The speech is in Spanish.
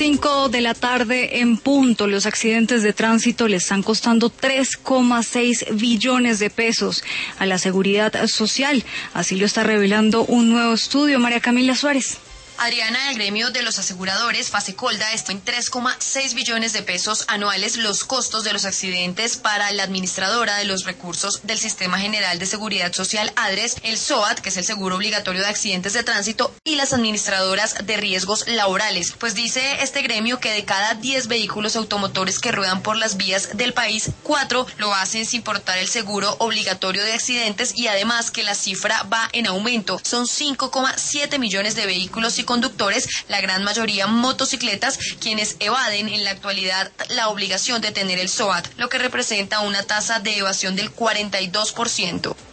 5 de la tarde en punto. Los accidentes de tránsito le están costando 3,6 billones de pesos a la seguridad social. Así lo está revelando un nuevo estudio. María Camila Suárez. Adriana, el gremio de los aseguradores, Fasecolda, está en 3,6 billones de pesos anuales los costos de los accidentes para la administradora de los recursos del Sistema General de Seguridad Social, ADRES, el SOAT, que es el Seguro Obligatorio de Accidentes de Tránsito, y las administradoras de riesgos laborales. Pues dice este gremio que de cada 10 vehículos automotores que ruedan por las vías del país, 4 lo hacen sin portar el seguro obligatorio de accidentes, y además que la cifra va en aumento. Son 5,7 millones de vehículos y conductores, la gran mayoría motocicletas, quienes evaden en la actualidad la obligación de tener el SOAT, lo que representa una tasa de evasión del 42%.